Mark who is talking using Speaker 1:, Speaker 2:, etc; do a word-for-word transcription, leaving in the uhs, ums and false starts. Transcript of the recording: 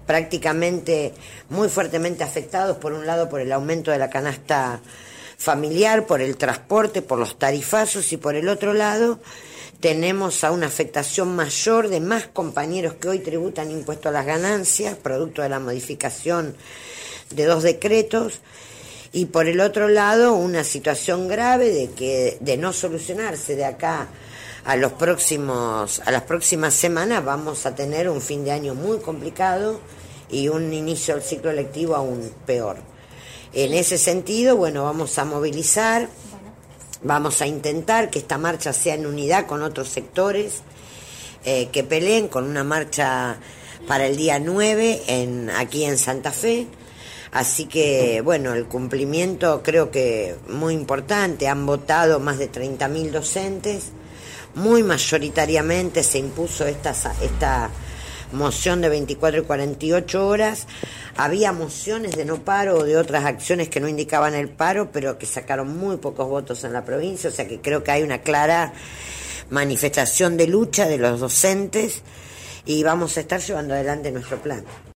Speaker 1: prácticamente muy fuertemente afectados, por un lado por el aumento de la canasta familiar, por el transporte, por los tarifazos, y por el otro lado tenemos a una afectación mayor de más compañeros que hoy tributan impuesto a las ganancias, producto de la modificación de dos decretos, y por el otro lado una situación grave de que de no solucionarse de acá a los próximos a las próximas semanas vamos a tener un fin de año muy complicado y un inicio del ciclo lectivo aún peor. En ese sentido, bueno, vamos a movilizar, vamos a intentar que esta marcha sea en unidad con otros sectores eh, que peleen, con una marcha para el día nueve en, aquí en Santa Fe. Así que, bueno, el cumplimiento creo que muy importante. Han votado más de treinta mil docentes. Muy mayoritariamente se impuso esta, esta moción de veinticuatro y cuarenta y ocho horas. Había mociones de no paro o de otras acciones que no indicaban el paro, pero que sacaron muy pocos votos en la provincia. O sea que creo que hay una clara manifestación de lucha de los docentes y vamos a estar llevando adelante nuestro plan.